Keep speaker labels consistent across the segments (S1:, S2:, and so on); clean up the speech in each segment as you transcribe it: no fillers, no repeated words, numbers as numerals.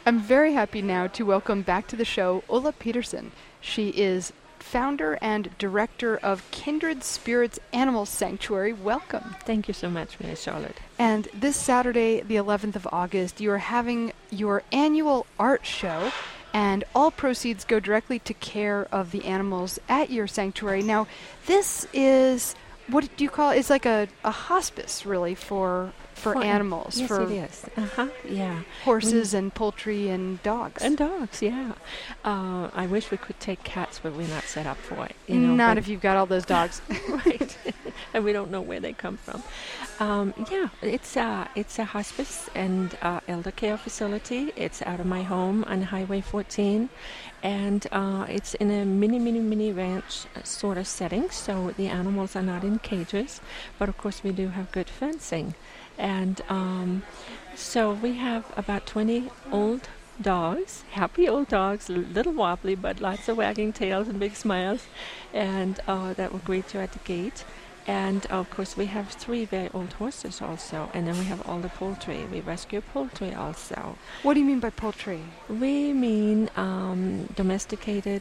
S1: I'm very happy now to welcome back to the show Ulla Peterson. She is founder and director of Kindred Spirits Animal Sanctuary. Welcome.
S2: Thank you so much, Miss Charlotte.
S1: And this Saturday, the 11th of August, you are having your annual art show, and all proceeds go directly to care of the animals at your sanctuary. Now, this is, what do you call it? It's like a hospice, really, for animals.
S2: Yes,
S1: for
S2: it is. Yeah.
S1: horses and poultry and dogs.
S2: And dogs, yeah. I wish we could take cats, but we're not set up for it.
S1: Not if you've got all those dogs.
S2: Right. And we don't know where they come from. Yeah, it's a hospice and elder care facility. It's out of my home on Highway 14. And it's in a mini ranch sort of setting, so the animals are not in cages. But, of course, we do have good fencing. And so we have about 20 old dogs, happy old dogs, a little wobbly, but lots of wagging tails and big smiles, and that will greet you at the gate. And, of course, we have 3 very old horses also, and then we have all the poultry. We rescue poultry also.
S1: What do you mean by poultry?
S2: We mean domesticated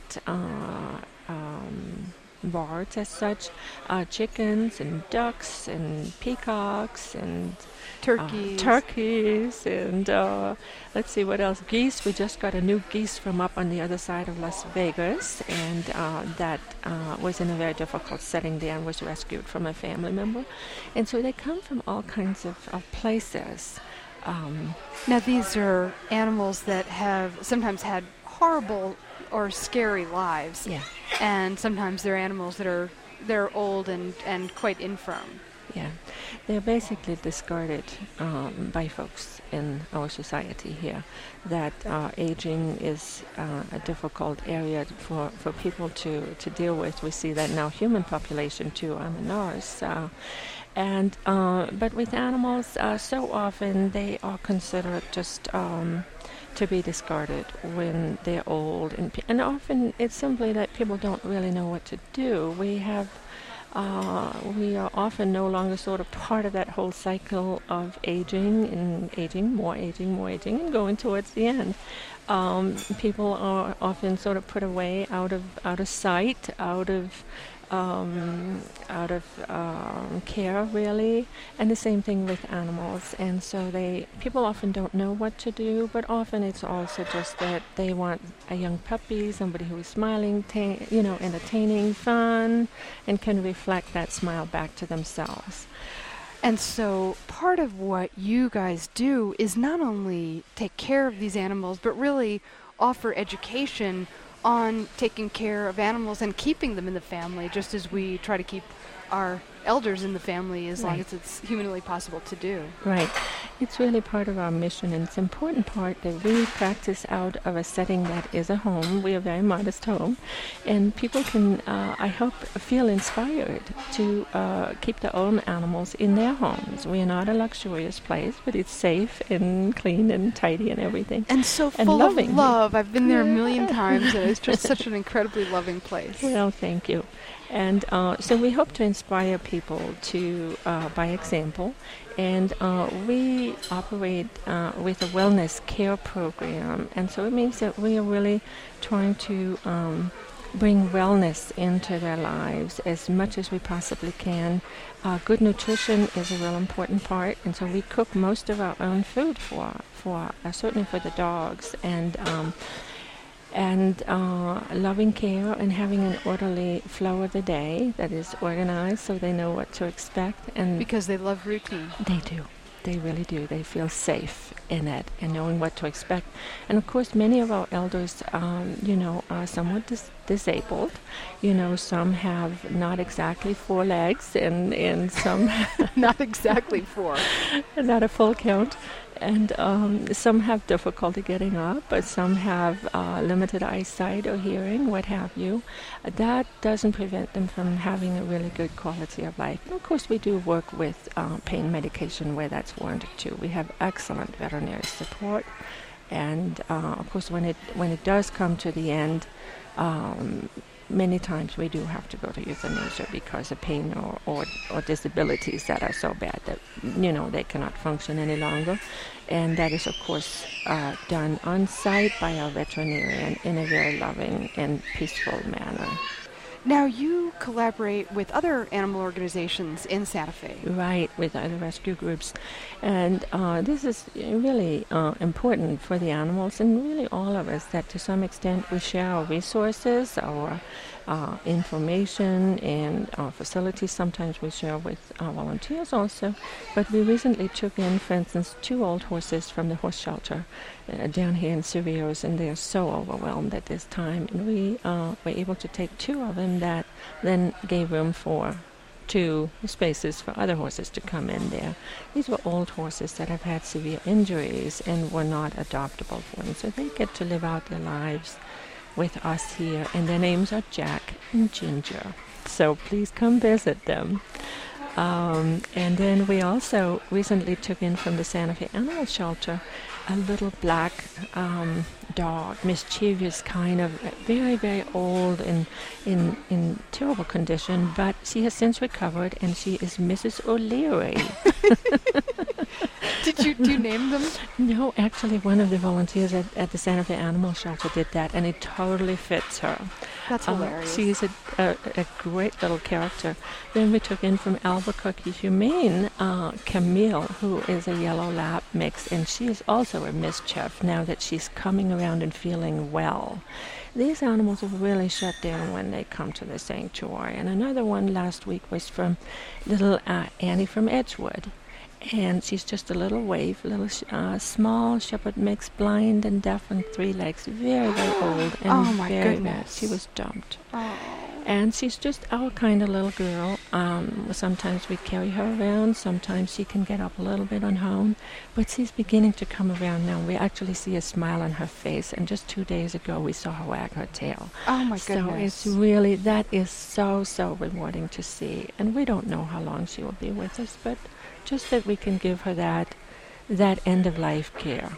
S2: birds as such, chickens and ducks and peacocks and turkeys and let's see what else, geese. We just got a new geese from up on the other side of Las Vegas, and that was in a very difficult setting there and was rescued from a family member. And so they come from all kinds of places.
S1: Now these are animals that have sometimes had horrible or scary lives.
S2: Yeah.
S1: And sometimes they're animals that they're old and quite infirm.
S2: Yeah, they're basically discarded by folks in our society here. That aging is a difficult area for people to deal with. We see that in our human population too, on ours. But with animals, so often they are considered just to be discarded when they're old, and often it's simply that people don't really know what to do. We are often no longer sort of part of that whole cycle of aging, more aging, and going towards the end. People are often sort of put away out of sight, out of care, really, and the same thing with animals. And so people often don't know what to do, but often it's also just that they want a young puppy, somebody who is smiling, entertaining, fun, and can reflect that smile back to themselves.
S1: And so part of what you guys do is not only take care of these animals, but really offer education on taking care of animals and keeping them in the family, just as we try to keep our elders in the family as long as it's humanly possible to do.
S2: Right. It's really part of our mission, and it's an important part that we practice out of a setting that is a home. We are a very modest home, and people can, I hope, feel inspired to keep their own animals in their homes. We are not a luxurious place, but it's safe and clean and tidy and everything.
S1: And so
S2: and
S1: full
S2: loving.
S1: of love. I've been there a million times, and it's just such an incredibly loving place.
S2: Well, thank you. And so we hope to inspire people to, by example, and we operate with a wellness care program, and so it means that we are really trying to bring wellness into their lives as much as we possibly can. Good nutrition is a real important part, and so we cook most of our own food for certainly for the dogs, and loving care and having an orderly flow of the day that is organized so they know what to expect. And
S1: because they love routine.
S2: They do. They really do. They feel safe in it and knowing what to expect. And of course, many of our elders, are somewhat disabled. Some have not exactly 4 legs, and some
S1: not exactly 4,
S2: not a full count. And some have difficulty getting up, but some have limited eyesight or hearing, what have you. That doesn't prevent them from having a really good quality of life. And of course, we do work with pain medication where that's warranted too. We have excellent veterinary support, and of course, when it does come to the end, many times we do have to go to euthanasia because of pain or disabilities that are so bad that, they cannot function any longer. And that is, of course, done on site by our veterinarian in a very loving and peaceful manner.
S1: Now, you collaborate with other animal organizations in Santa Fe.
S2: Right, with other rescue groups. And this is really important for the animals and really all of us, that to some extent we share our resources, our information, and our facilities. Sometimes we share with our volunteers also. But we recently took in, for instance, 2 old horses from the horse shelter down here in Cerrillos, and they are so overwhelmed at this time. And we were able to take 2 of them that then gave room for 2 spaces for other horses to come in there. These were old horses that have had severe injuries and were not adoptable for them, so they get to live out their lives with us here, and their names are Jack and Ginger. So please come visit them. And then we also recently took in from the Santa Fe Animal Shelter a little black dog, mischievous kind of, very, very old and in terrible condition, but she has since recovered, and she is Mrs. O'Leary.
S1: Do you name them?
S2: No, actually one of the volunteers at the Santa Fe Animal Shelter did that, and it totally fits her.
S1: That's hilarious.
S2: She's a great little character. Then we took in from Albuquerque Humane Camille, who is a yellow lab mix, and she is also a mischief now that she's coming around and feeling well. These animals have really shut down when they come to the sanctuary. And another one last week was from little Annie from Edgewood. And she's just a little waif, little small shepherd mix, blind and deaf on 3 legs, very, very old, and
S1: oh my
S2: very
S1: goodness.
S2: bad. She was dumped.
S1: Oh.
S2: And she's just our kind of little girl. Sometimes we carry her around, sometimes she can get up a little bit on her own, but she's beginning to come around now. We actually see a smile on her face, and just 2 days ago we saw her wag her tail.
S1: Oh my goodness.
S2: So it's really, that is so, so rewarding to see. And we don't know how long she will be with us, but just that we can give her that end-of-life care.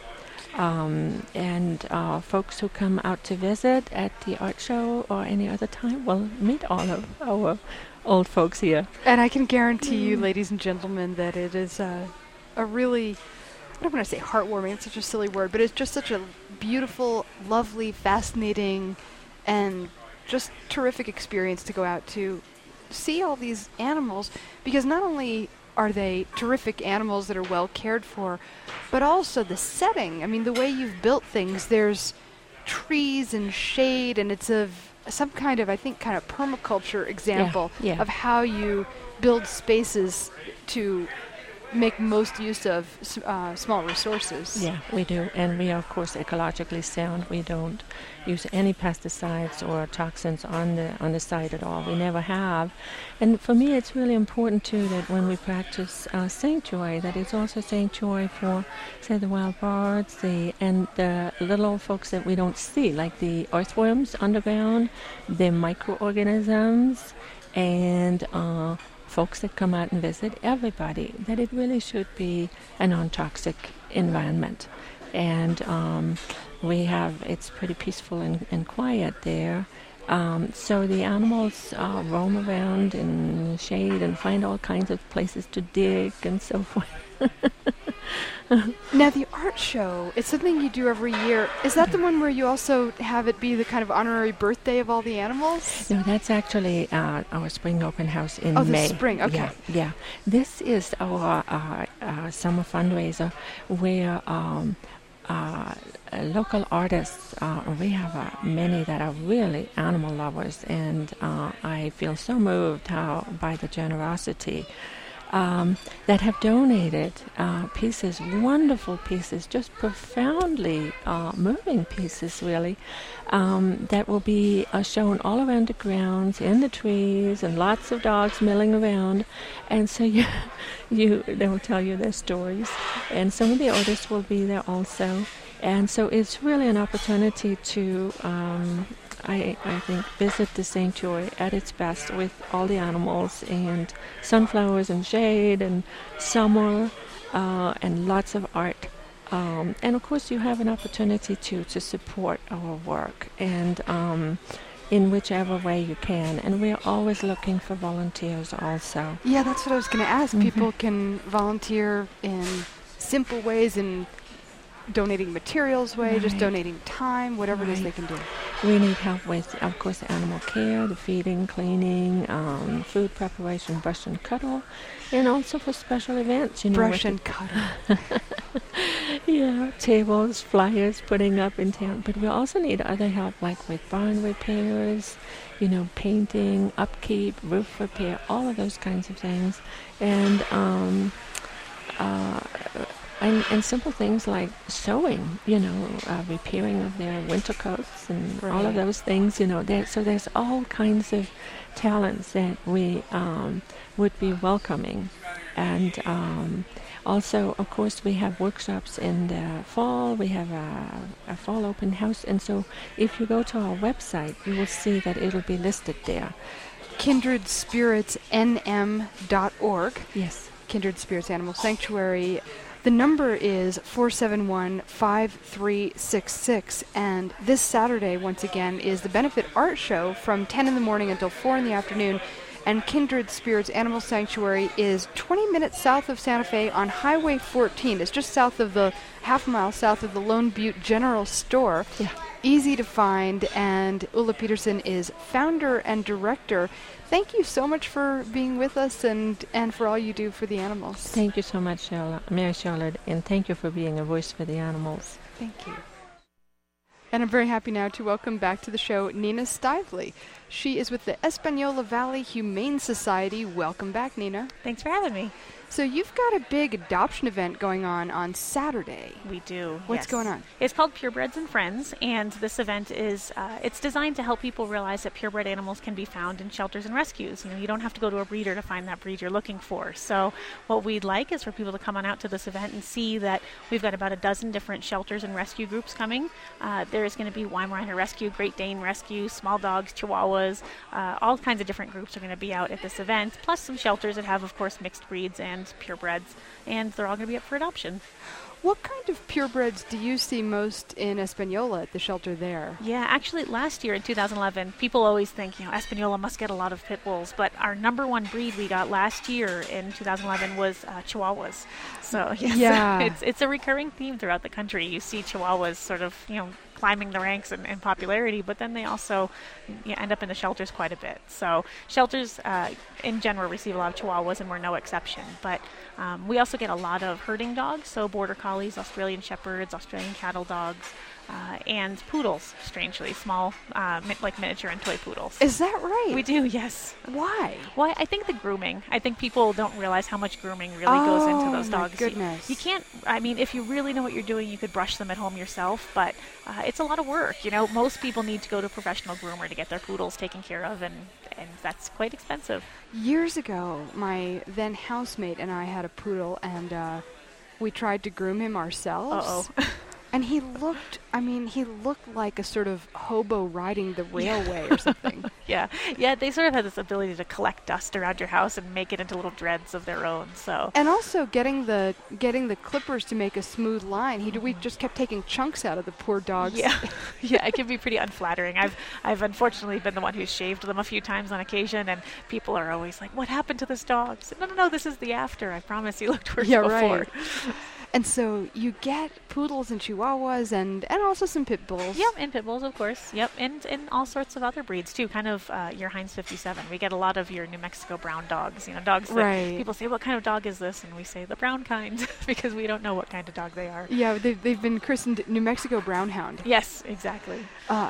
S2: And folks who come out to visit at the art show or any other time will meet all of our old folks here.
S1: And I can guarantee you, ladies and gentlemen, that it is a really, I don't want to say heartwarming, it's such a silly word, but it's just such a beautiful, lovely, fascinating, and just terrific experience to go out to see all these animals, because not only are they terrific animals that are well cared for, but also the setting. I mean, the way you've built things, there's trees and shade, and it's some kind of, I think, kind of permaculture example of how you build spaces to make most use of small resources.
S2: Yeah, we do. And we are, of course, ecologically sound. We don't use any pesticides or toxins on the site at all. We never have. And for me, it's really important, too, that when we practice sanctuary, that it's also sanctuary for, say, the wild birds, and the little folks that we don't see, like the earthworms underground, the microorganisms, and folks that come out and visit, everybody, that it really should be a non-toxic environment. And it's pretty peaceful and quiet there. So the animals roam around in the shade and find all kinds of places to dig and so forth.
S1: Now, the art show, it's something you do every year. Is that the one where you also have it be the kind of honorary birthday of all the animals?
S2: No, that's actually our spring open house in
S1: the
S2: May.
S1: spring, okay.
S2: Yeah. This is our summer fundraiser where local artists, we have many that are really animal lovers, and I feel so moved by the generosity that have donated pieces, wonderful pieces, just profoundly moving pieces, really, that will be shown all around the grounds, in the trees, and lots of dogs milling around. And so they will tell you their stories. And some of the artists will be there also. And so it's really an opportunity to I think, visit the sanctuary at its best with all the animals and sunflowers and shade and summer and lots of art. And of course you have an opportunity to support our work. And in whichever way you can. And we're always looking for volunteers also.
S1: Yeah, that's what I was going to ask. People can volunteer in simple ways, in donating materials way, just donating time, whatever it is they can do.
S2: We need help with, of course, animal care, the feeding, cleaning, food preparation, brush and cuddle, and also for special events.
S1: Brush and cuddle.
S2: Yeah, tables, flyers, putting up in town. But we also need other help, like with barn repairs, painting, upkeep, roof repair, all of those kinds of things. And simple things like sewing, repairing of their winter coats and all of those things, So there's all kinds of talents that we would be welcoming. And also, of course, we have workshops in the fall. We have a fall open house. And so if you go to our website, you will see that it'll be listed there.
S1: KindredSpiritsNM.org.
S2: Yes.
S1: Kindred Spirits Animal Sanctuary. The number is 471-5366, and this Saturday, once again, is the benefit art show from 10 in the morning until 4 in the afternoon, and Kindred Spirits Animal Sanctuary is 20 minutes south of Santa Fe on Highway 14. It's just half a mile south of the Lone Butte General Store.
S2: Yeah.
S1: Easy to find, and Ulla Peterson is founder and director. Thank you so much for being with us and for all you do for the animals.
S2: Thank you so much, Mary Charlotte, and thank you for being a voice for the animals.
S1: Thank you. And I'm very happy now to welcome back to the show Nina Stively. She is with the Espanola Valley Humane Society. Welcome back, Nina.
S3: Thanks for having me.
S1: So you've got a big adoption event going on Saturday.
S3: We do.
S1: What's going on?
S3: It's called Purebreds and Friends, and this event is it's designed to help people realize that purebred animals can be found in shelters and rescues. You don't have to go to a breeder to find that breed you're looking for. So what we'd like is for people to come on out to this event and see that we've got about a dozen different shelters and rescue groups coming. There's going to be Weimaraner Rescue, Great Dane Rescue, small dogs, Chihuahuas, all kinds of different groups are going to be out at this event, plus some shelters that have, of course, mixed breeds and purebreds, and they're all going to be up for adoption.
S1: What kind of purebreds do you see most in Espanola at the shelter there?
S3: Yeah, actually last year in 2011, people always think, Espanola must get a lot of pit bulls, but our number one breed we got last year in 2011 was Chihuahuas. So yes, it's a recurring theme throughout the country. You see Chihuahuas sort of, climbing the ranks in popularity, but then they also end up in the shelters quite a bit. So shelters in general receive a lot of Chihuahuas, and we're no exception. But we also get a lot of herding dogs, so Border Collies, Australian Shepherds, Australian Cattle Dogs, and poodles, strangely, small, like miniature and toy poodles.
S1: Is that right?
S3: We do, yes.
S1: Why?
S3: Well, I think the grooming. I think people don't realize how much grooming really goes into those dogs.
S1: Oh, my goodness.
S3: You can't, if you really know what you're doing, you could brush them at home yourself, but it's a lot of work. Most people need to go to a professional groomer to get their poodles taken care of, and that's quite expensive.
S1: Years ago, my then housemate and I had a poodle, and we tried to groom him ourselves.
S3: Uh-oh.
S1: And he looked like a sort of hobo riding the railway or something.
S3: Yeah, they sort of have this ability to collect dust around your house and make it into little dreads of their own. So.
S1: And also getting the clippers to make a smooth line. We just kept taking chunks out of the poor dogs.
S3: Yeah, it can be pretty unflattering. I've unfortunately been the one who's shaved them a few times on occasion, and people are always like, "What happened to this dog?" I said, No, this is the after. I promise you looked worse before.
S1: Right. And so you get poodles and Chihuahuas and also some pit bulls.
S3: Yep, and pit bulls, of course. Yep, and all sorts of other breeds, too. Kind of your Heinz 57. We get a lot of your New Mexico brown dogs. Dogs that people say, what kind of dog is this? And we say the brown kind because we don't know what kind of dog they are.
S1: Yeah, they've been christened New Mexico Brown Hound.
S3: Yes, exactly.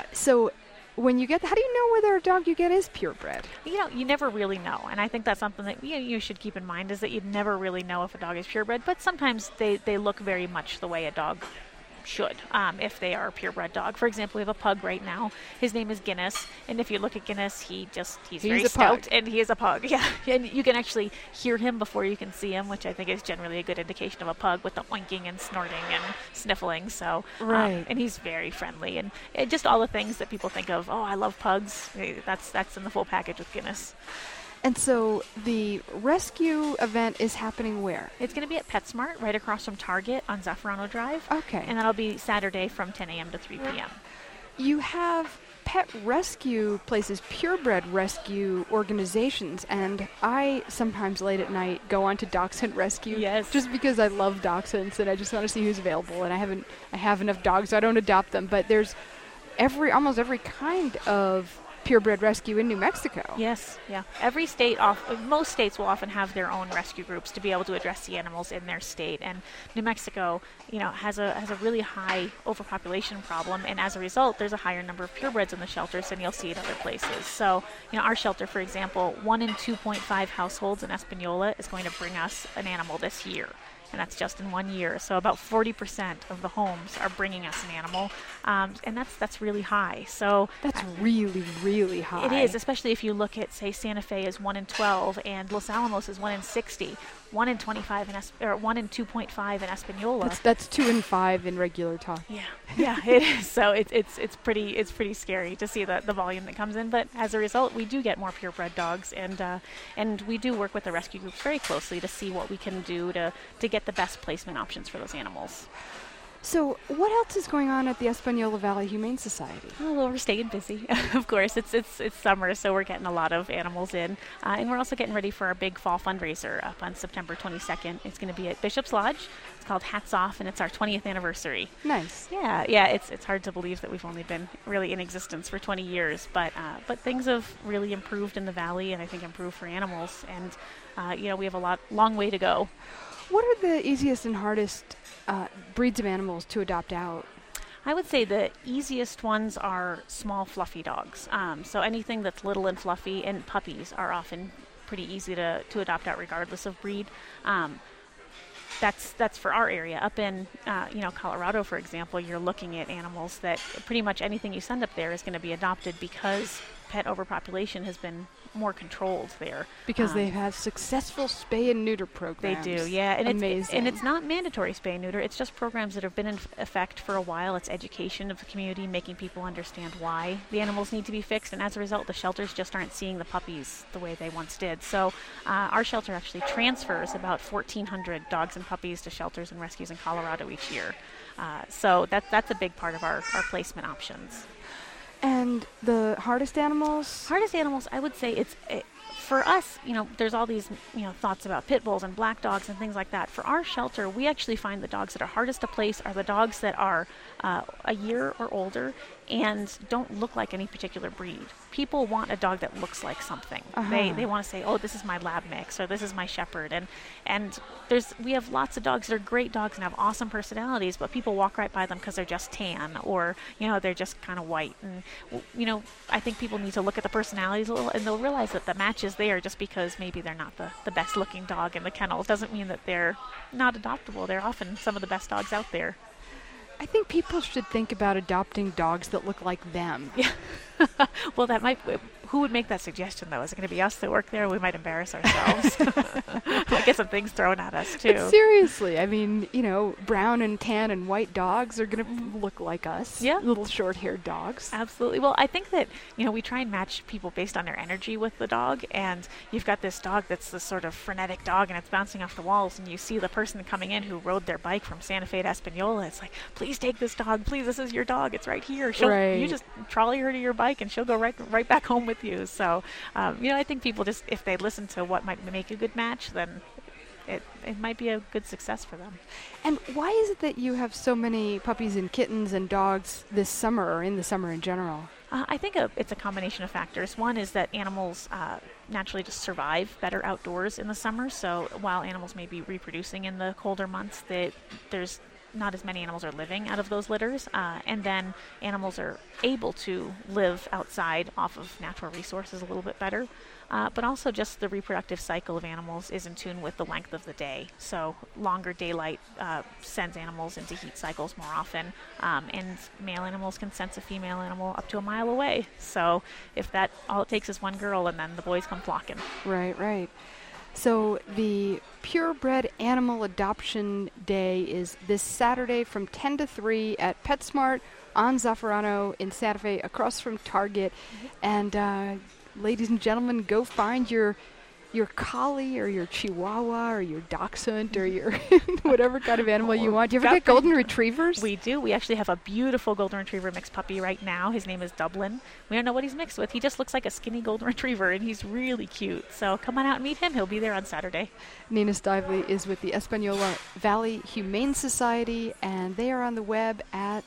S1: So when you get, how do you know whether a dog you get is purebred?
S3: You never really know, and I think that's something that you should keep in mind, is that you never really know if a dog is purebred, but sometimes they look very much the way a dog should, if they are a purebred dog. For example, we have a pug right now. His name is Guinness, and if you look at Guinness, he's very stout, and he is a pug. Yeah, and you can actually hear him before you can see him, which I think is generally a good indication of a pug, with the oinking and snorting and sniffling. So,
S1: right.
S3: And he's very friendly, and just all the things that people think of. Oh, I love pugs. That's in the full package with Guinness.
S1: And so the rescue event is happening where?
S3: It's going to be at PetSmart, right across from Target on Zaffarano Drive.
S1: Okay.
S3: And that'll be Saturday from 10 a.m. to 3 p.m.
S1: you have pet rescue places, purebred rescue organizations, and I sometimes late at night go on to Dachshund Rescue.
S3: Yes.
S1: Just because I love dachshunds and I just want to see who's available, and I have enough dogs, so I don't adopt them, but there's almost every kind of purebred rescue in New Mexico.
S3: Yes, yeah. Most states will often have their own rescue groups to be able to address the animals in their state. And New Mexico, has a really high overpopulation problem, and as a result, there's a higher number of purebreds in the shelters than you'll see at other places. So, our shelter, for example, 1 in 2.5 households in Espanola is going to bring us an animal this year. And that's just in 1 year. So about 40% of the homes are bringing us an animal, and that's really high. So
S1: that's really, really high.
S3: It is, especially if you look at, say, Santa Fe is 1 in 12, and Los Alamos is 1 in 60. 1 in 25 or 1 in 2.5 in Espanola.
S1: That's 2 in 5 in regular talk.
S3: Yeah, it is. So it's pretty scary to see the volume that comes in. But as a result, we do get more purebred dogs, and we do work with the rescue groups very closely to see what we can do to get the best placement options for those animals.
S1: So what else is going on at the Espanola Valley Humane Society?
S3: Oh, well, we're staying busy. Of course, it's summer, so we're getting a lot of animals in. And we're also getting ready for our big fall fundraiser up on September 22nd. It's going to be at Bishop's Lodge. It's called Hats Off, and it's our 20th anniversary.
S1: Nice.
S3: Yeah, it's hard to believe that we've only been really in existence for 20 years, but things have really improved in the valley, and I think improved for animals. And, we have a long way to go.
S1: What are the easiest and hardest breeds of animals to adopt out?
S3: I would say the easiest ones are small, fluffy dogs. So anything that's little and fluffy, and puppies are often pretty easy to adopt out regardless of breed. That's for our area. Up in Colorado, for example, you're looking at animals that pretty much anything you send up there is going to be adopted because pet overpopulation has been more controlled there.
S1: Because they have successful spay and neuter programs.
S3: They do, yeah. And
S1: amazing.
S3: It's not mandatory spay and neuter. It's just programs that have been in effect for a while. It's education of the community, making people understand why the animals need to be fixed. And as a result, the shelters just aren't seeing the puppies the way they once did. So our shelter actually transfers about 1,400 dogs and puppies to shelters and rescues in Colorado each year. So that's a big part of our placement options.
S1: And the hardest animals?
S3: Hardest animals, I would say for us, there's all these, thoughts about pit bulls and black dogs and things like that. For our shelter, we actually find the dogs that are hardest to place are the dogs that are a year or older and don't look like any particular breed. People want a dog that looks like something.
S1: Uh-huh.
S3: They want to say, oh, this is my lab mix, or this is my shepherd. And we have lots of dogs that are great dogs and have awesome personalities, but people walk right by them because they're just tan, or, they're just kind of white. And, I think people need to look at the personalities a little, and they'll realize that the match is there just because maybe they're not the best looking dog in the kennel. It doesn't mean that they're not adoptable. They're often some of the best dogs out there.
S1: I think people should think about adopting dogs that look like them.
S3: Yeah. Well, who would make that suggestion, though? Is it going to be us that work there? We might embarrass ourselves. I get some things thrown at us, too.
S1: But seriously, I mean, brown and tan and white dogs are going to look like us.
S3: Yeah.
S1: Little short-haired dogs.
S3: Absolutely. Well, I think that, we try and match people based on their energy with the dog. And you've got this dog that's this sort of frenetic dog, and it's bouncing off the walls. And you see the person coming in who rode their bike from Santa Fe to Espanola. It's like, please take this dog. Please, this is your dog. It's right here. You just trolley her to your bike, and she'll go right back home with you. So, I think people just, if they listen to what might make a good match, then it might be a good success for them.
S1: And why is it that you have so many puppies and kittens and dogs this summer, or in the summer in general?
S3: I think it's a combination of factors. One is that animals naturally just survive better outdoors in the summer. So while animals may be reproducing in the colder months, there's not as many animals are living out of those litters, and then animals are able to live outside off of natural resources a little bit better. But also just the reproductive cycle of animals is in tune with the length of the day. So longer daylight sends animals into heat cycles more often, and male animals can sense a female animal up to a mile away. So if all it takes is one girl, and then the boys come flocking.
S1: Right. So the Purebred Animal Adoption Day is this Saturday from 10 to 3 at PetSmart on Zaffarano in Santa Fe, across from Target. Mm-hmm. And ladies and gentlemen, go find your your collie or your chihuahua or your dachshund or your whatever kind of animal you want. Do you ever get golden retrievers?
S3: We do. We actually have a beautiful golden retriever mixed puppy right now. His name is Dublin. We don't know what he's mixed with. He just looks like a skinny golden retriever, and he's really cute. So come on out and meet him. He'll be there on Saturday.
S1: Nina Stively is with the Espanola Valley Humane Society, and they are on the web at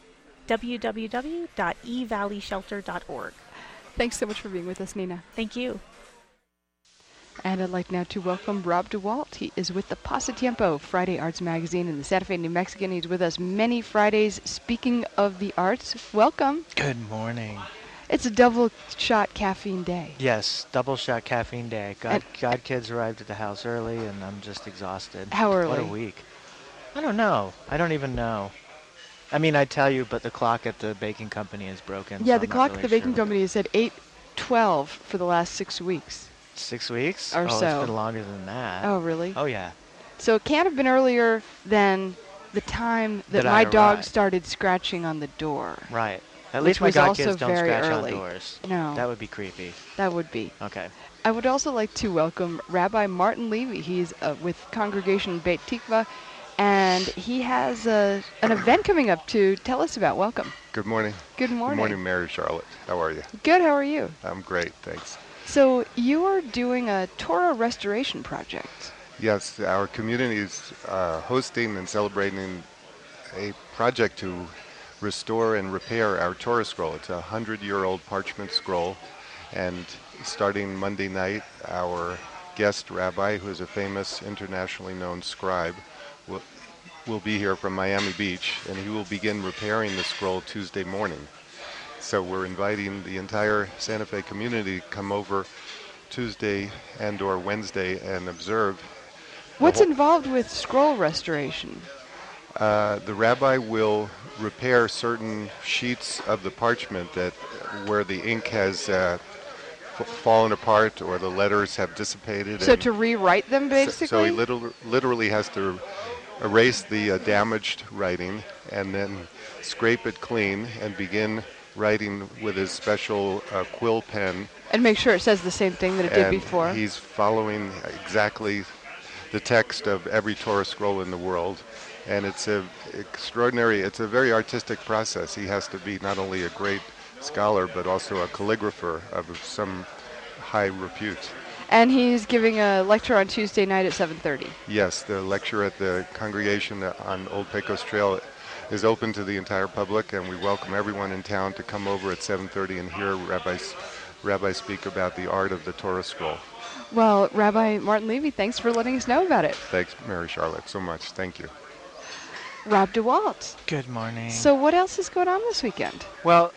S3: www.evalley.shelter.org.
S1: Thanks so much for being with us, Nina.
S3: Thank you.
S1: And I'd like now to welcome Rob DeWalt. He is with the Pasatiempo, Friday Arts Magazine in the Santa Fe New Mexican. He's with us many Fridays speaking of the arts. Welcome.
S4: Good morning.
S1: It's a double-shot caffeine day.
S4: Yes, double-shot caffeine day. God kids arrived at the house early, and I'm just exhausted.
S1: How early?
S4: What a week. I don't know. I don't even know. I mean, I tell you, but the clock at the baking company is broken.
S1: Yeah,
S4: so
S1: the clock at the baking company is at 8:12 for the last 6 weeks.
S4: 6 weeks?
S1: Or so.
S4: It's been longer than that.
S1: Oh, really?
S4: Oh, yeah.
S1: So it can't have been earlier than the time that my dog started scratching on the door.
S4: Right. At least my godkids don't scratch
S1: early.
S4: on doors.
S1: No.
S4: That would be creepy.
S1: That would be.
S4: Okay.
S1: I would also like to welcome Rabbi Martin Levy. He's with Congregation Beit Tikva, and he has an event coming up to tell us about. Welcome.
S5: Good morning.
S1: Good morning.
S5: Good morning, Mary Charlotte. How are you?
S1: Good. How are you?
S5: I'm great, thanks.
S1: So you are doing a Torah restoration project.
S5: Yes, our community is hosting and celebrating a project to restore and repair our Torah scroll. It's a 100-year-old parchment scroll, and starting Monday night, our guest rabbi, who is a famous internationally known scribe, will be here from Miami Beach, and he will begin repairing the scroll Tuesday morning. So we're inviting the entire Santa Fe community to come over Tuesday and or Wednesday and observe.
S1: What's involved with scroll restoration?
S5: The rabbi will repair certain sheets of the parchment that where the ink has fallen apart or the letters have dissipated.
S1: So to rewrite them, basically?
S5: So he literally has to erase the damaged writing and then scrape it clean and begin writing with his special quill pen.
S1: And make sure it says the same thing that it did before.
S5: He's following exactly the text of every Torah scroll in the world. And it's a very artistic process. He has to be not only a great scholar, but also a calligrapher of some high repute.
S1: And he's giving a lecture on Tuesday night at 7:30.
S5: Yes, the lecture at the congregation on Old Pecos Trail is open to the entire public, and we welcome everyone in town to come over at 7:30 and hear Rabbi speak about the art of the Torah scroll.
S1: Well, Rabbi Martin Levy, thanks for letting us know about it.
S5: Thanks, Mary Charlotte, so much. Thank you.
S1: Rob DeWalt.
S4: Good morning.
S1: So what else is going on this weekend?
S4: Well,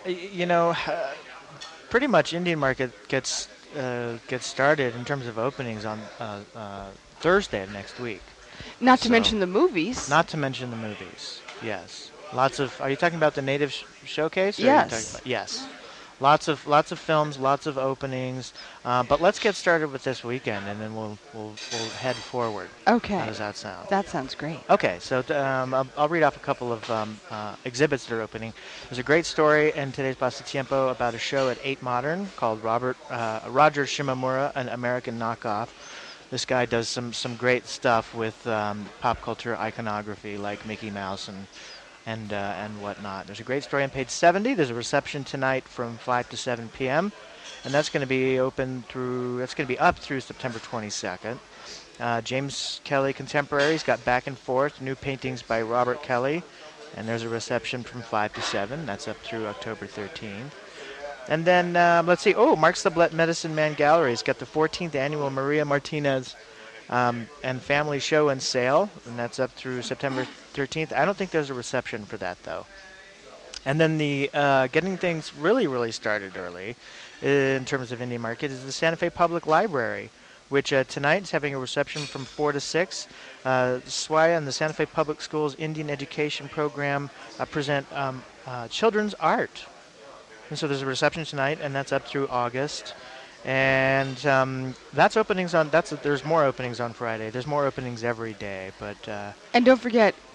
S4: pretty much Indian Market gets started in terms of openings on Thursday of next week.
S1: Not to mention the movies.
S4: Not to mention the movies. Yes. Lots of. Are you talking about the Native Showcase?
S1: Yes.
S4: Yes. Lots of films, lots of openings. But let's get started with this weekend, and then we'll head forward.
S1: Okay.
S4: How does that sound?
S1: That sounds great.
S4: Okay. So I'll read off a couple of exhibits that are opening. There's a great story in today's Pasatiempo about a show at 8 Modern called Roger Shimamura, an American knockoff. This guy does some great stuff with pop culture iconography like Mickey Mouse and whatnot. There's a great story on page 70. There's a reception tonight from 5 to 7 p.m. and that's going to be up through September 22nd. James Kelly Contemporaries got Back and Forth, new paintings by Robert Kelly, and there's a reception from 5 to 7. That's up through October 13th. And then, let's see. Mark Sublette Medicine Man Gallery's got the 14th annual Maria Martinez and Family Show and Sale, and that's up through September 13th. I don't think there's a reception for that, though. And then the getting things really, really started early in terms of Indian Market is the Santa Fe Public Library, which tonight is having a reception from 4 to 6. SWAIA and the Santa Fe Public Schools Indian Education Program present children's art. And so there's a reception tonight, and that's up through August. And that's openings on. There's more openings on Friday. There's more openings every day, but.
S1: And don't forget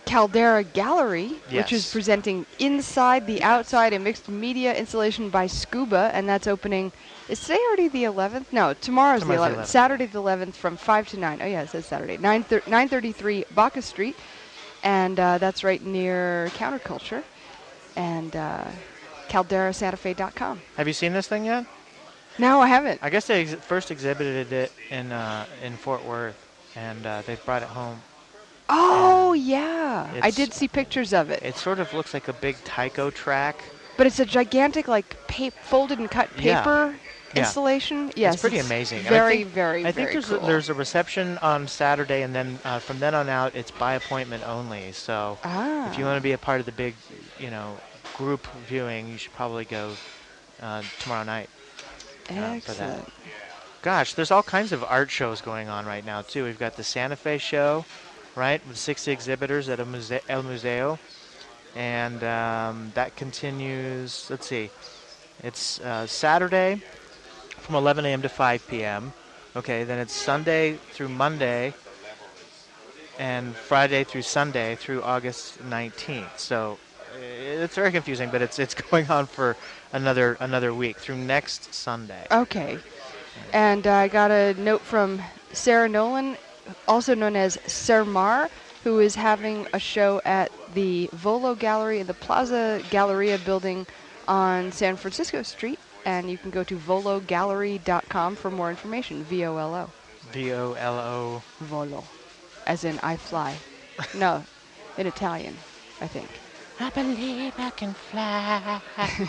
S1: Caldera Gallery, which is
S4: Yes.
S1: presenting Inside the Outside, a mixed media installation by Scuba, and that's opening. Is today already the 11th? No, tomorrow's the 11th. Saturday the 11th from 5 to 9. Oh, yeah, it says Saturday. 933 Bacchus Street, and that's right near Counterculture, and CalderaSantaFe.com.
S4: Have you seen this thing yet?
S1: No, I haven't.
S4: I guess they first exhibited it in Fort Worth, and they've brought it home.
S1: Oh, yeah. I
S4: It's-
S1: did see pictures of it.
S4: It sort of looks like a big taiko track.
S1: But it's a gigantic, like, folded and cut
S4: Yeah.
S1: paper
S4: Yeah.
S1: installation. Yes,
S4: It's pretty amazing. And
S1: Very,
S4: I think,
S1: very,
S4: I think
S1: very cool.
S4: there's a reception on Saturday, and then from then on out, it's by appointment only. So if you want to be a part of the big, group viewing, you should probably go tomorrow night for that.
S1: Excellent.
S4: Gosh, there's all kinds of art shows going on right now, too. We've got the Santa Fe show, right, with 60 exhibitors at El Museo. And that continues, let's see, it's Saturday from 11 a.m. to 5 p.m. Okay, then it's Sunday through Monday and Friday through Sunday through August 19th. So it's very confusing, but it's going on for another week through next Sunday.
S1: Okay. And I got a note from Sarah Nolan, also known as Sermar, who is having a show at the Volo Gallery in the Plaza Galleria building on San Francisco Street. And you can go to vologallery.com for more information. VOLO.
S4: VOLO.
S1: Volo. As in I fly. No, in Italian, I think.
S4: I believe I can fly.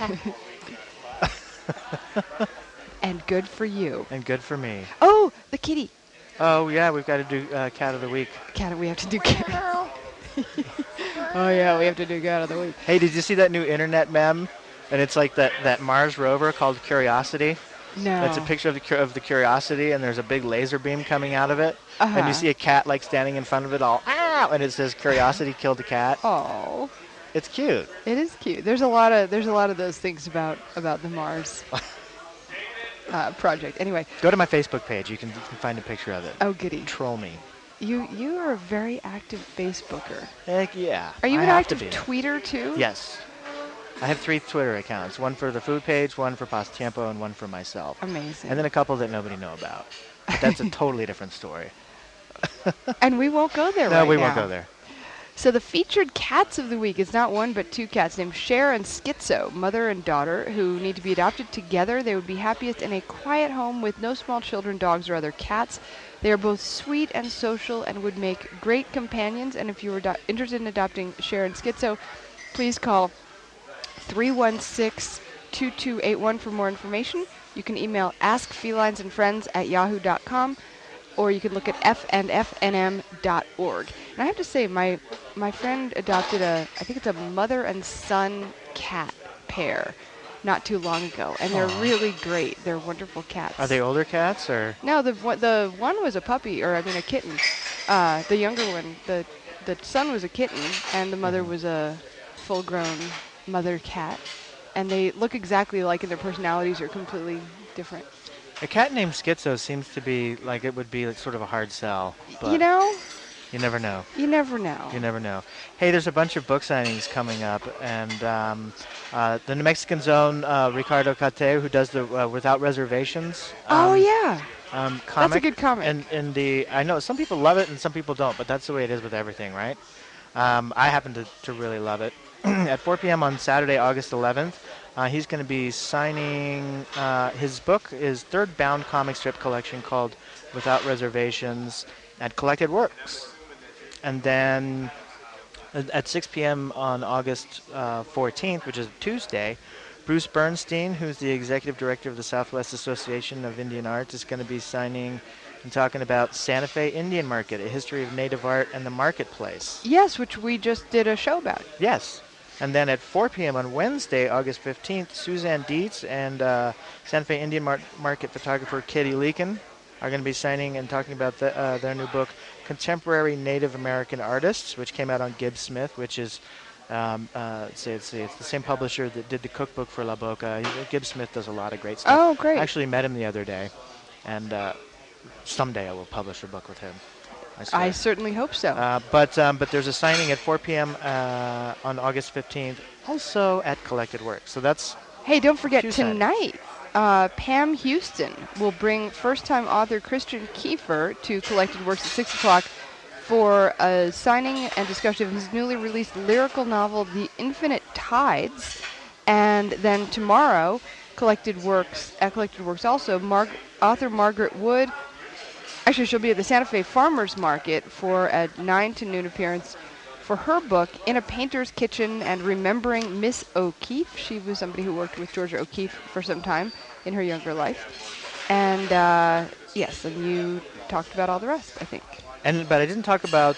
S1: And good for you.
S4: And good for me.
S1: Oh, the kitty.
S4: Oh, yeah, we've got to do Cat of the Week.
S1: Cat, we have to do cat. Oh, yeah, we have to do cat of the week.
S4: Hey, did you see that new internet meme? And it's like that Mars rover called Curiosity.
S1: No.
S4: It's a picture of the Curiosity, and there's a big laser beam coming out of it. And you see a cat like standing in front of it all, ow, and it says Curiosity killed a cat.
S1: Oh.
S4: It's cute.
S1: It is cute. There's a lot of those things about the Mars project. Anyway.
S4: Go to my Facebook page. You can find a picture of it.
S1: Oh, goody.
S4: Troll me.
S1: You are a very active Facebooker.
S4: Heck yeah.
S1: Are you
S4: I
S1: an
S4: have
S1: active
S4: to be.
S1: tweeter too?
S4: Yes. I have 3 Twitter accounts. One for the food page, one for Pasatiempo, and one for myself.
S1: Amazing.
S4: And then a couple that nobody know about. But that's a totally different story.
S1: And we won't go there right
S4: No,
S1: now.
S4: we won't go there.
S1: So the featured cats of the week is not one but 2 cats named Cher and Schizo, mother and daughter, who need to be adopted together. They would be happiest in a quiet home with no small children, dogs, or other cats. They are both sweet and social and would make great companions. And if you were interested in adopting Cher and Schizo, please call 316-2281 for more information. You can email askfelinesandfriends@yahoo.com, or you can look at fnfnm.org. And I have to say, my friend adopted I think it's a mother and son cat pair not too long ago, and they're really great. They're wonderful cats.
S4: Are they older cats or?
S1: No, the one was a puppy, a kitten. The younger one, the son was a kitten, and the mother was a full-grown mother cat. And they look exactly alike, and their personalities are completely different.
S4: A cat named Schizo seems to be like it would be like sort of a hard sell. But
S1: You know?
S4: You never know.
S1: You never know.
S4: You never know. Hey, there's a bunch of book signings coming up, and the New Mexican Zone, Ricardo Cate, who does the Without Reservations.
S1: Oh, yeah.
S4: Comic.
S1: That's a good comic.
S4: And I know some people love it and some people don't, but that's the way it is with everything, right? I happen to really love it. At 4 p.m. on Saturday, August 11th, he's going to be signing his book, his third bound comic strip collection called Without Reservations at Collected Works. And then at 6 p.m. on August 14th, which is Tuesday, Bruce Bernstein, who's the executive director of the Southwest Association of Indian Arts, is going to be signing and talking about Santa Fe Indian Market, a history of native art and the marketplace.
S1: Yes, which we just did a show about.
S4: Yes. And then at 4 p.m. on Wednesday, August 15th, Suzanne Dietz and Santa Fe Indian Market photographer Katie Leakin are going to be signing and talking about their new book, Contemporary Native American Artists, which came out on Gibbs Smith, which is, it's the same publisher that did the cookbook for La Boca. Gibbs Smith does a lot of great stuff.
S1: Oh, great.
S4: I actually met him the other day, and someday I will publish a book with him.
S1: I certainly hope so.
S4: But there's a signing at 4 p.m. On August 15th, also at Collected Works. So that's.
S1: Hey, don't forget
S4: Tuesday.
S1: tonight. Pam Houston will bring first-time author Christian Kiefer to Collected Works at 6 o'clock for a signing and discussion of his newly released lyrical novel, The Infinite Tides. And then tomorrow, Collected Works also, author Margaret Wood. Actually, she'll be at the Santa Fe Farmers Market for a 9 to noon appearance for her book, In a Painter's Kitchen and Remembering Miss O'Keeffe. She was somebody who worked with Georgia O'Keeffe for some time in her younger life. And yes, and you talked about all the rest, I think.
S4: But I didn't talk about,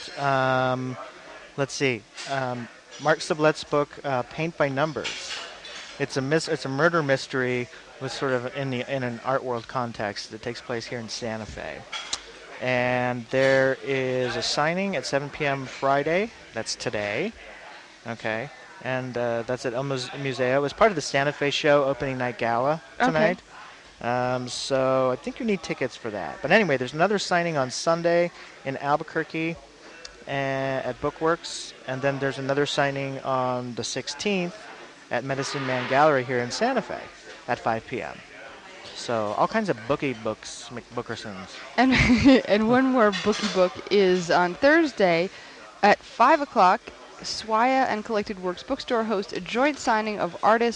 S4: let's see, Mark Sublet's book, Paint by Numbers. It's a murder mystery with sort of in an art world context that takes place here in Santa Fe. And there is a signing at 7 p.m. Friday. That's today. Okay. And that's at El Museo. It was part of the Santa Fe show opening night gala tonight. Okay. So I think you need tickets for that. But anyway, there's another signing on Sunday in Albuquerque at Bookworks. And then there's another signing on the 16th at Medicine Man Gallery here in Santa Fe at 5 p.m. So all kinds of books, McBookersons.
S1: And one more bookie book is on Thursday at 5 o'clock. Swaya and Collected Works Bookstore host a joint signing of artists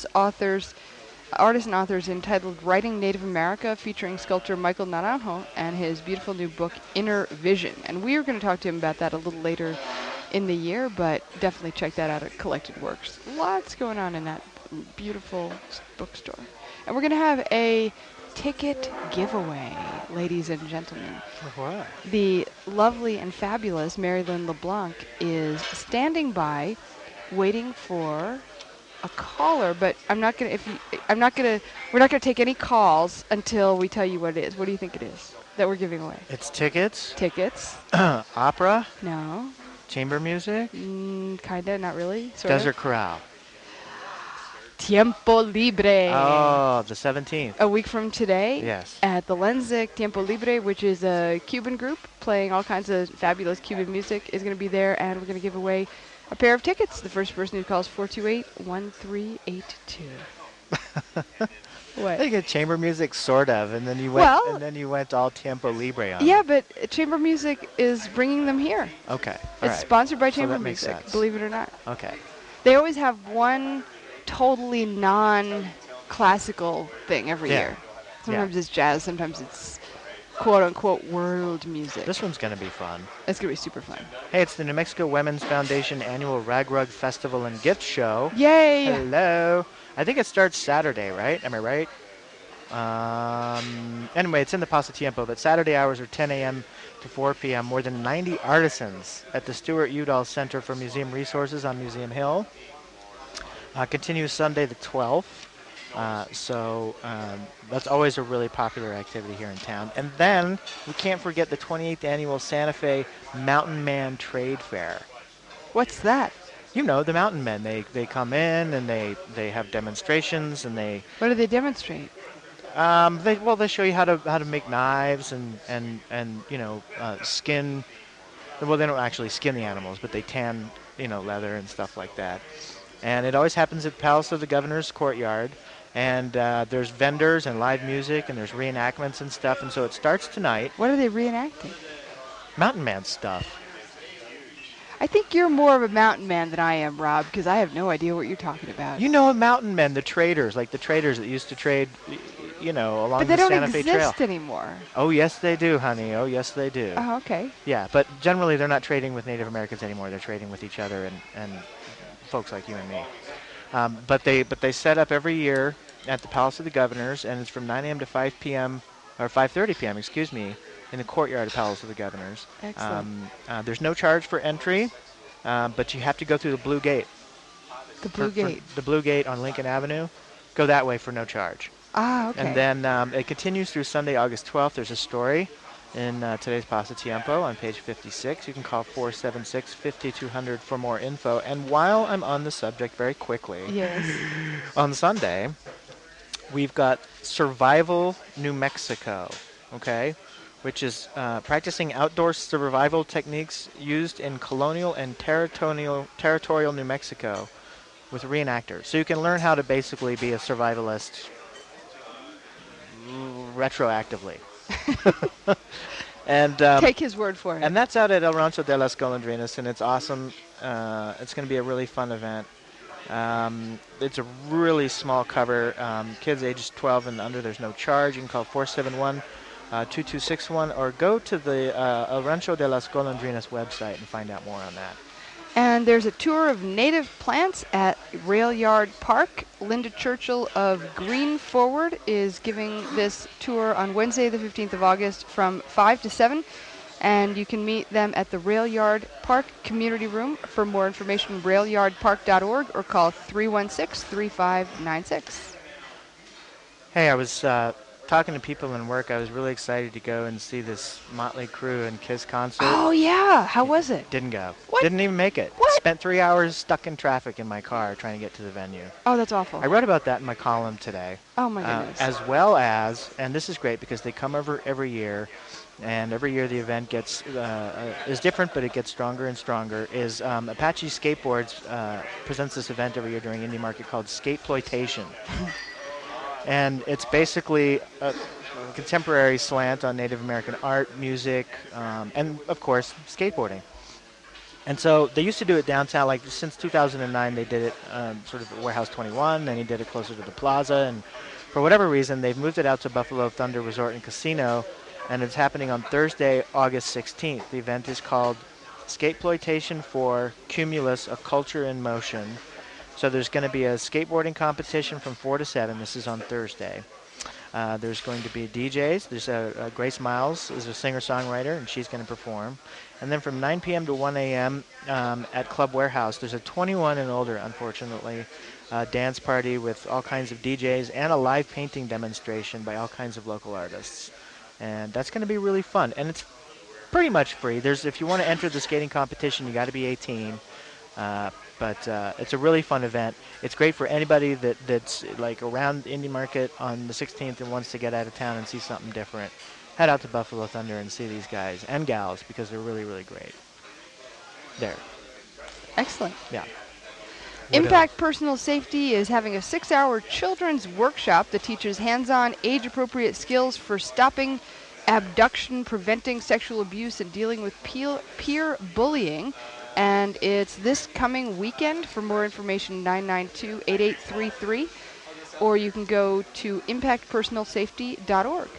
S1: and authors entitled Writing Native America, featuring sculptor Michael Naranjo and his beautiful new book, Inner Vision. And we are going to talk to him about that a little later in the year, but definitely check that out at Collected Works. Lots going on in that beautiful bookstore. And we're going to have a ticket giveaway, ladies and gentlemen.
S4: What?
S1: The lovely and fabulous Mary Lynn LeBlanc is standing by, waiting for a caller. But we're not gonna take any calls until we tell you what it is. What do you think it is that we're giving away?
S4: It's tickets.
S1: Tickets.
S4: Opera.
S1: No.
S4: Chamber music.
S1: Kinda, not really.
S4: Desert Corral.
S1: Tiempo Libre.
S4: Oh, the 17th.
S1: A week from today.
S4: Yes.
S1: At the Lenzik Tiempo Libre, which is a Cuban group playing all kinds of fabulous Cuban music, is going to be there, and we're going to give away a pair of tickets. The first person who calls 428-1382. What?
S4: I think it's chamber music, sort of, and then you went all Tiempo Libre on.
S1: Yeah, but chamber music is bringing them here.
S4: Okay.
S1: It's sponsored by
S4: So
S1: chamber
S4: that makes
S1: music,
S4: sense.
S1: believe it or not.
S4: Okay.
S1: They always have one totally non-classical thing every year. Sometimes it's jazz, sometimes it's quote-unquote world music.
S4: This one's going to be fun.
S1: It's going to be super fun.
S4: Hey, it's the New Mexico Women's Foundation annual Rag Rug Festival and Gift Show.
S1: Yay!
S4: Hello. I think it starts Saturday, right? Am I right? Anyway, it's in the Paso Tiempo, but Saturday hours are 10 a.m. to 4 p.m. More than 90 artisans at the Stuart Udall Center for Museum Resources on Museum Hill. Continues Sunday the 12th. So that's always a really popular activity here in town. And then we can't forget the 28th annual Santa Fe Mountain Man Trade Fair.
S1: What's that?
S4: You know, the mountain men. They come in and they have demonstrations and they.
S1: What do they demonstrate?
S4: They show you how to make knives and skin. Well, they don't actually skin the animals, but they tan leather and stuff like that. And it always happens at Palace of the Governor's Courtyard. And there's vendors and live music, and there's reenactments and stuff. And so it starts tonight.
S1: What are they reenacting?
S4: Mountain Man stuff.
S1: I think you're more of a mountain man than I am, Rob, because I have no idea what you're talking about.
S4: You know, mountain men, the traders, like the traders that used to trade, along the Santa Fe Trail.
S1: But they don't exist anymore.
S4: Oh, yes, they do, honey. Oh, yes, they do.
S1: Oh, okay.
S4: Yeah, but generally they're not trading with Native Americans anymore. They're trading with each other and folks like you and me. But they set up every year at the Palace of the Governors, and it's from 9 a.m. to 5 p.m. or 5:30 p.m. In the courtyard of Palace of the Governors.
S1: Excellent.
S4: There's no charge for entry, but you have to go through the Blue Gate.
S1: The Blue Gate.
S4: The Blue Gate on Lincoln Avenue. Go that way for no charge.
S1: Ah, okay.
S4: And then it continues through Sunday, August 12th. There's a story in today's Paso Tiempo on page 56. You can call 476-5200 for more info. And while I'm on the subject very quickly,
S1: yes.
S4: On Sunday, we've got Survival New Mexico, okay? which is practicing outdoor survival techniques used in colonial and territorial New Mexico with reenactors. So you can learn how to basically be a survivalist retroactively. And
S1: take his word for it.
S4: And that's out at El Rancho de las Golondrinas, and it's awesome. It's going to be a really fun event. It's a really small cover. Kids ages 12 and under, there's no charge. You can call 471-2261 or go to the El Rancho de las Golondrinas website and find out more on that.
S1: And there's a tour of native plants at Rail Yard Park. Linda Churchill of Green Forward is giving this tour on Wednesday, the 15th of August from 5 to 7. And you can meet them at the Rail Yard Park Community Room. For more information, railyardpark.org or call 316-3596.
S4: Hey, I was talking to people in work. I was really excited to go and see this Motley Crue and Kiss concert.
S1: Oh, yeah. How was it?
S4: Didn't go.
S1: What?
S4: Didn't even make it.
S1: What?
S4: Spent 3 hours stuck in traffic in my car trying to get to the venue.
S1: Oh, that's awful.
S4: I wrote about that in my column today.
S1: Oh, my goodness.
S4: As well as, and this is great because they come over every year, and every year the event gets is different, but it gets stronger and stronger, is Apache Skateboards presents this event every year during Indie Market called Skateploitation. And it's basically a contemporary slant on Native American art, music, and, of course, skateboarding. And so they used to do it downtown. Like, since 2009, they did it sort of at Warehouse 21, then he did it closer to the plaza. And for whatever reason, they've moved it out to Buffalo Thunder Resort and Casino, and it's happening on Thursday, August 16th. The event is called Skateploitation for Cumulus, A Culture in Motion. So there's going to be a skateboarding competition from 4 to 7. This is on Thursday. There's going to be DJs. There's Grace Miles is a singer-songwriter, and she's going to perform. And then from 9 p.m. to 1 a.m. At Club Warehouse, there's a 21 and older, unfortunately, dance party with all kinds of DJs and a live painting demonstration by all kinds of local artists. And that's going to be really fun. And it's pretty much free. If you want to enter the skating competition, you got to be 18. But it's a really fun event. It's great for anybody that's like around Indie Market on the 16th and wants to get out of town and see something different. Head out to Buffalo Thunder and see these guys and gals because they're really, really great. There.
S1: Excellent.
S4: Yeah.
S1: Impact Personal Safety is having a 6-hour children's workshop that teaches hands-on, age-appropriate skills for stopping abduction, preventing sexual abuse, and dealing with peer bullying. And it's this coming weekend. For more information, 992-8833. Or you can go to impactpersonalsafety.org.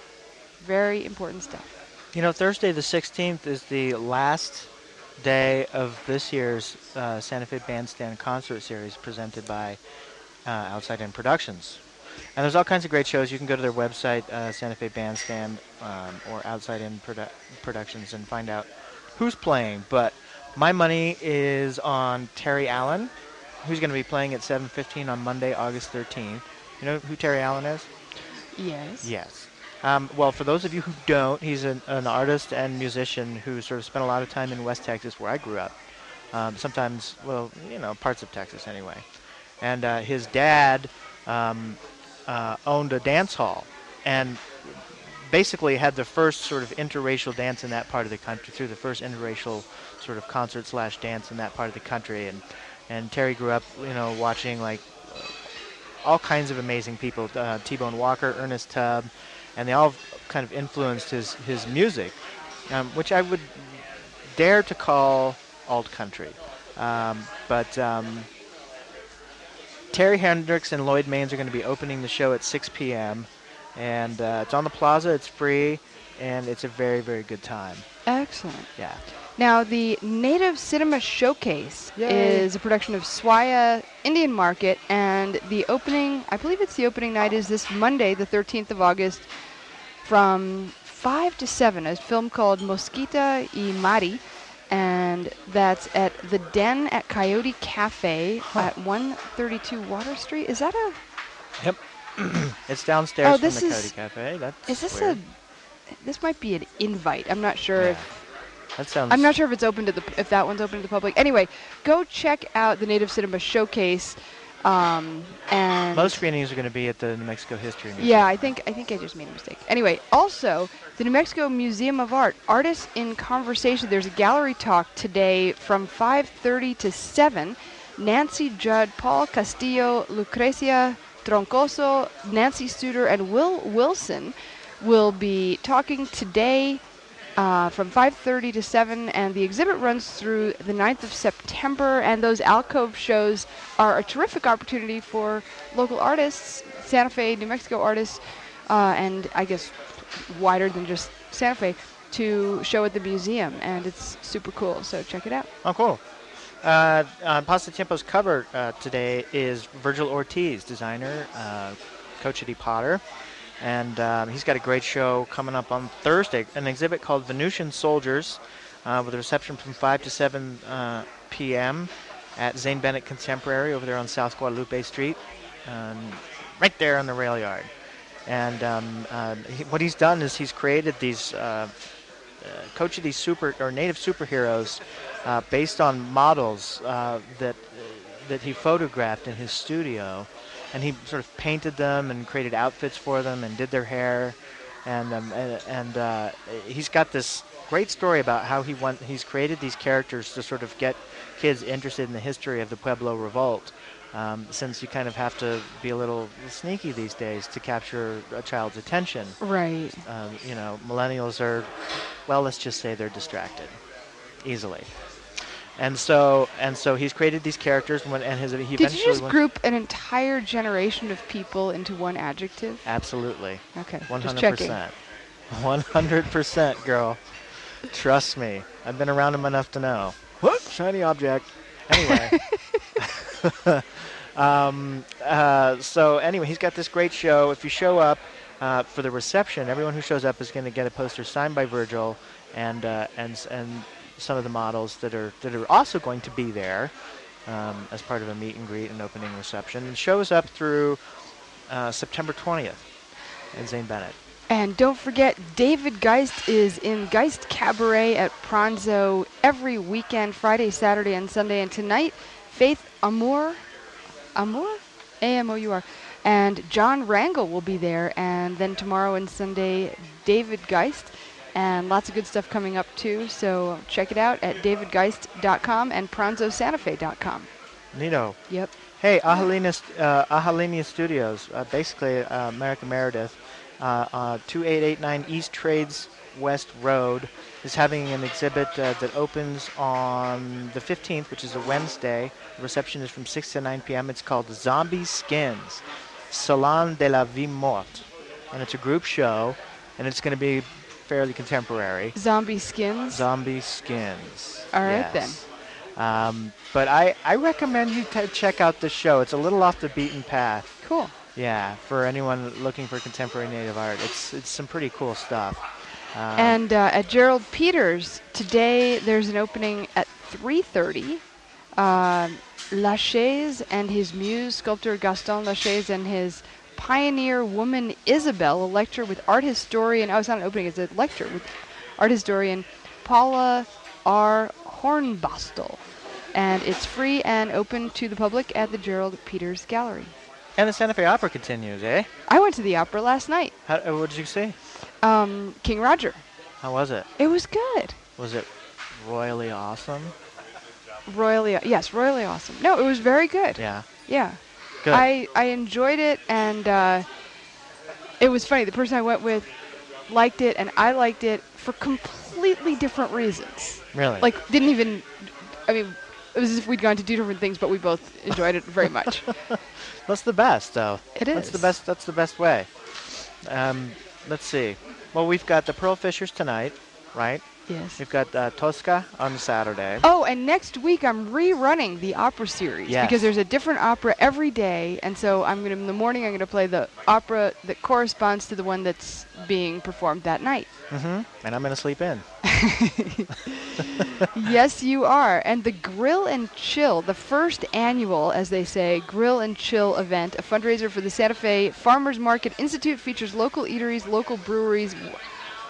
S1: Very important stuff.
S4: You know, Thursday the 16th is the last day of this year's Santa Fe Bandstand Concert Series presented by Outside In Productions. And there's all kinds of great shows. You can go to their website, Santa Fe Bandstand or Outside In Productions, and find out who's playing. But my money is on Terry Allen, who's going to be playing at 7:15 on Monday, August 13th. You know who Terry Allen is?
S1: Yes.
S4: Yes. Well, for those of you who don't, he's an artist and musician who sort of spent a lot of time in West Texas, where I grew up. Sometimes, well, you know, parts of Texas anyway. And his dad owned a dance hall and basically had the first sort of interracial dance in that part of the country, through the first interracial sort of concert/dance in that part of the country. And Terry grew up, you know, watching like all kinds of amazing people, T-Bone Walker, Ernest Tubb, and they all kind of influenced his music, which I would dare to call alt country. But Terry Hendricks and Lloyd Maines are going to be opening the show at 6 p.m. And it's on the plaza, it's free, and it's a very, very good time.
S1: Excellent.
S4: Yeah.
S1: Now, the Native Cinema Showcase is a production of Swaya Indian Market, and the opening, I believe it's the opening night, is this Monday, the 13th of August, from 5 to 7, a film called Mosquita y Mari, and that's at The Den at Coyote Cafe at 132 Water Street. Is that a...
S4: Yep. It's downstairs from the
S1: this
S4: Coyote Cafe. That's
S1: is this
S4: weird.
S1: This might be an invite. I'm not sure if...
S4: That sounds...
S1: I'm not sure if it's open to if that one's open to the public. Anyway, go check out the Native Cinema Showcase. And
S4: most screenings are going to be at the New Mexico History Museum.
S1: yeah, I think I just made a mistake. Anyway, also the New Mexico Museum of Art, Artists in Conversation. There's a gallery talk today from 5:30 to 7. Nancy Judd, Paul Castillo, Lucrecia Troncoso, Nancy Studer, and Will Wilson will be talking today from 5:30 to 7, and the exhibit runs through the 9th of September, and those alcove shows are a terrific opportunity for local artists, Santa Fe, New Mexico artists, and I guess wider than just Santa Fe, to show at the museum, and it's super cool, so check it out.
S4: Oh, cool. On Pasatiempo's cover today is Virgil Ortiz, designer, coach at Potter. And he's got a great show coming up on Thursday, an exhibit called Venusian Soldiers, with a reception from 5 to 7 p.m. at Zane Bennett Contemporary over there on South Guadalupe Street, right there on the rail yard. And what he's done is he's created these coach of these native superheroes based on models that he photographed in his studio. And he sort of painted them and created outfits for them and did their hair, and he's got this great story about how he's created these characters to sort of get kids interested in the history of the Pueblo Revolt, since you kind of have to be a little sneaky these days to capture a child's attention.
S1: Right.
S4: Millennials are, well, let's just say they're distracted easily. And so he's created these characters, he eventually...
S1: Did you just group an entire generation of people into one adjective?
S4: Absolutely.
S1: Okay,
S4: 100%.
S1: just checking.
S4: 100%, girl. Trust me. I've been around him enough to know. Whoop, shiny object. Anyway. So anyway, he's got this great show. If you show up for the reception, everyone who shows up is going to get a poster signed by Virgil, and some of the models that are also going to be there as part of a meet and greet and opening reception. And shows up through September 20th at Zane Bennett.
S1: And don't forget, David Geist is in Geist Cabaret at Pronzo every weekend, Friday, Saturday, and Sunday. And tonight, Faith Amour, A-M-O-U-R, and John Rangel will be there. And then tomorrow and Sunday, David Geist. And lots of good stuff coming up, too. So check it out at davidgeist.com and pronzosantafe.com.
S4: Neato.
S1: Yep.
S4: Hey, Ahalinia Studios, basically America Meredith, 2889 East Trades West Road, is having an exhibit that opens on the 15th, which is a Wednesday. The reception is from 6 to 9 p.m. It's called Zombie Skins, Salon de la Vie Morte. And it's a group show, and it's going to be fairly contemporary.
S1: Zombie Skins?
S4: Zombie Skins.
S1: All right,
S4: yes. Then. But I recommend you check out the show. It's a little off the beaten path.
S1: Cool.
S4: Yeah, for anyone looking for contemporary native art. It's some pretty cool stuff.
S1: And at Gerald Peters, today there's an opening at 3:30. Lachaise and his muse, sculptor Gaston Lachaise, and his pioneer woman Isabel, a lecture with art historian, it's not an opening, it's a lecture with art historian Paula R. Hornbostel. And it's free and open to the public at the Gerald Peters Gallery.
S4: And the Santa Fe Opera continues, eh?
S1: I went to the opera last night.
S4: What did you see?
S1: King Roger.
S4: How was it?
S1: It was good.
S4: Was it royally awesome?
S1: Royally awesome. No, it was very good.
S4: Yeah.
S1: Yeah.
S4: Good.
S1: I enjoyed it, and it was funny. The person I went with liked it, and I liked it for completely different reasons.
S4: Really?
S1: Like, it was as if we'd gone to do different things, but we both enjoyed it very much.
S4: That's the best, though.
S1: It is.
S4: That's the best way. Let's see. Well, we've got the Pearl Fishers tonight, right?
S1: Yes.
S4: We've got Tosca on Saturday.
S1: Oh, and next week I'm rerunning the opera series.
S4: Yes.
S1: Because there's a different opera every day, and so in the morning I'm going to play the opera that corresponds to the one that's being performed that night.
S4: Mm-hmm. And I'm going to sleep in.
S1: Yes, you are. And the Grill and Chill, the first annual, as they say, Grill and Chill event, a fundraiser for the Santa Fe Farmers Market Institute, features local eateries, local breweries,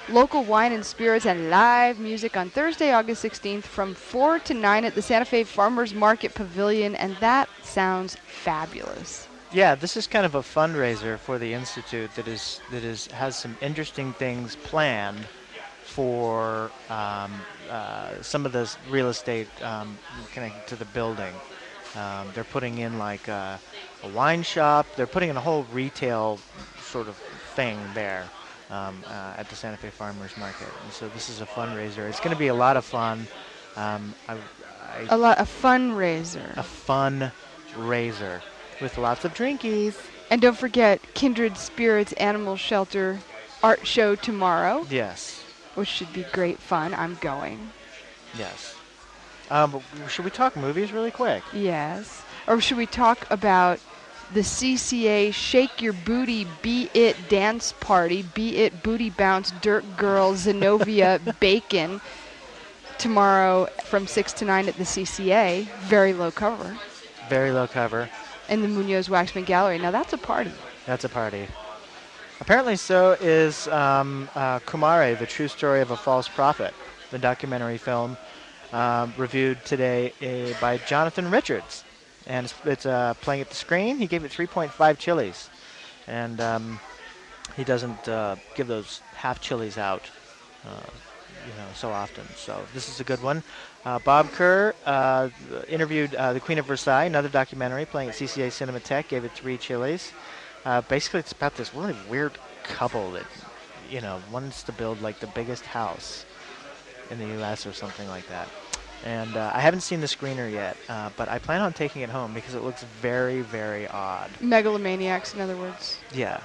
S1: local wine and spirits, and live music on Thursday, August 16th from 4 to 9 at the Santa Fe Farmers Market Pavilion, and that sounds fabulous.
S4: Yeah, this is kind of a fundraiser for the Institute that has some interesting things planned for some of the real estate connected to the building. They're putting in like a wine shop. They're putting in a whole retail sort of thing there at the Santa Fe Farmers Market. And so this is a fundraiser. It's going to be a lot of fun. A
S1: fundraiser.
S4: A fundraiser with lots of drinkies.
S1: And don't forget Kindred Spirits Animal Shelter art show tomorrow.
S4: Yes.
S1: Which should be great fun. I'm going.
S4: Yes. But should we talk movies really quick?
S1: Yes. Or should we talk about the CCA Shake Your Booty, Be It Dance Party, Be It Booty Bounce, Dirt Girl, Zenobia, Bacon, tomorrow from 6 to 9 at the CCA. Very low cover.
S4: Very low cover.
S1: In the Munoz Waxman Gallery. Now that's a party.
S4: That's a party. Apparently so is Kumare, The True Story of a False Prophet, the documentary film reviewed today by Jonathan Richards. And it's playing at the screen. He gave it 3.5 chilies. And he doesn't give those half chilies out so often. So this is a good one. Bob Kerr interviewed The Queen of Versailles, another documentary playing at CCA Cinematheque, gave it 3 chilies. Basically, it's about this really weird couple that, wants to build like the biggest house in the U.S. or something like that. And I haven't seen the screener yet, but I plan on taking it home because it looks very, very odd.
S1: Megalomaniacs, in other words.
S4: Yeah.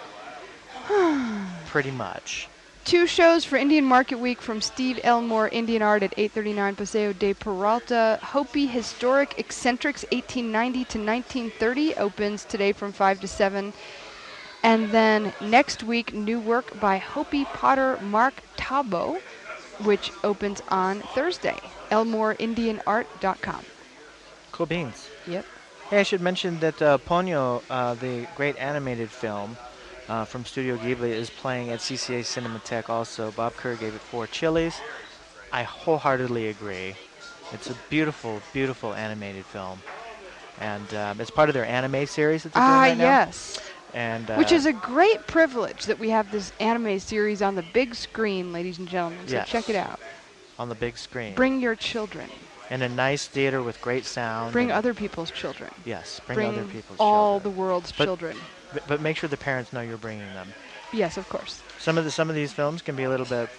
S4: Pretty much.
S1: 2 shows for Indian Market Week from Steve Elmore, Indian Art at 839 Paseo de Peralta. Hopi Historic Eccentrics 1890 to 1930 opens today from 5 to 7. And then next week, new work by Hopi potter Mark Tabo, which opens on Thursday. ElmoreIndianArt.com.
S4: Cool beans.
S1: Yep.
S4: Hey, I should mention that Ponyo, the great animated film from Studio Ghibli, is playing at CCA Cinematheque also. Bob Kerr gave it 4 chilies. I wholeheartedly agree. It's a beautiful, beautiful animated film. And it's part of their anime series that they're doing right now.
S1: Yes.
S4: And,
S1: which is a great privilege that we have this anime series on the big screen, ladies and gentlemen. So
S4: yes.
S1: Check it out.
S4: On the big screen.
S1: Bring your children.
S4: In a nice theater with great sound.
S1: Bring other people's children.
S4: Yes, bring other people's
S1: all
S4: children.
S1: The world's children.
S4: But make sure the parents know you're bringing them.
S1: Yes, of course.
S4: Some of these films can be a little bit,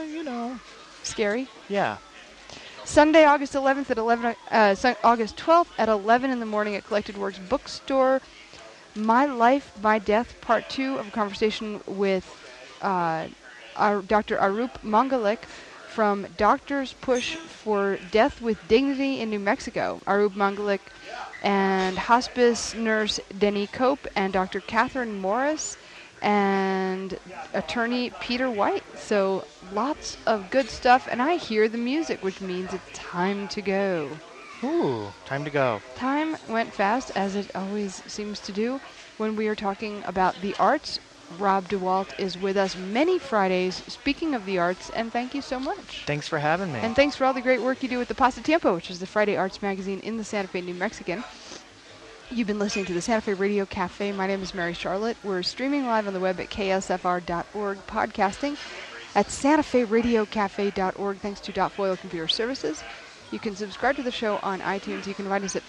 S1: scary.
S4: Yeah.
S1: Sunday, August 11th at 11. August 12th at 11 in the morning at Collected Works Bookstore. My Life, My Death, Part 2 of a conversation with Dr. Arup Mangalik from Doctors Push for Death with Dignity in New Mexico. Arup Mangalik and hospice nurse Denny Cope and Dr. Catherine Morris and attorney Peter White. So lots of good stuff, and I hear the music, which means it's time to go.
S4: Ooh, time to go.
S1: Time went fast, as it always seems to do when we are talking about the arts. Rob DeWalt is with us many Fridays speaking of the arts, and thank you so much.
S4: Thanks for having me.
S1: And thanks for all the great work you do with the Pasatiempo, which is the Friday arts magazine in the Santa Fe New Mexican. You've been listening to the Santa Fe Radio Cafe. My name is Mary Charlotte. We're streaming live on the web at ksfr.org, podcasting at santaferadiocafe.org, thanks to Dotfoil Computer Services. You can subscribe to the show on iTunes. You can find us at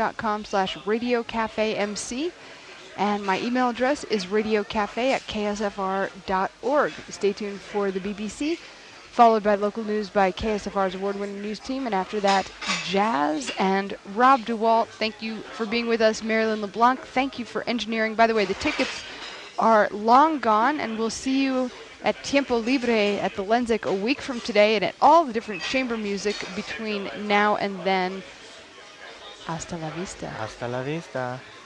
S1: facebook.com/radiocafemc. And my email address is radiocafe@ksfr.org. Stay tuned for the BBC, followed by local news by KSFR's award-winning news team. And after that, jazz and Rob DeWalt. Thank you for being with us. Marilyn LeBlanc, thank you for engineering. By the way, the tickets are long gone, and we'll see you at Tiempo Libre at the Lenzik a week from today, and at all the different chamber music between now and then. Hasta la vista.
S4: Hasta la vista.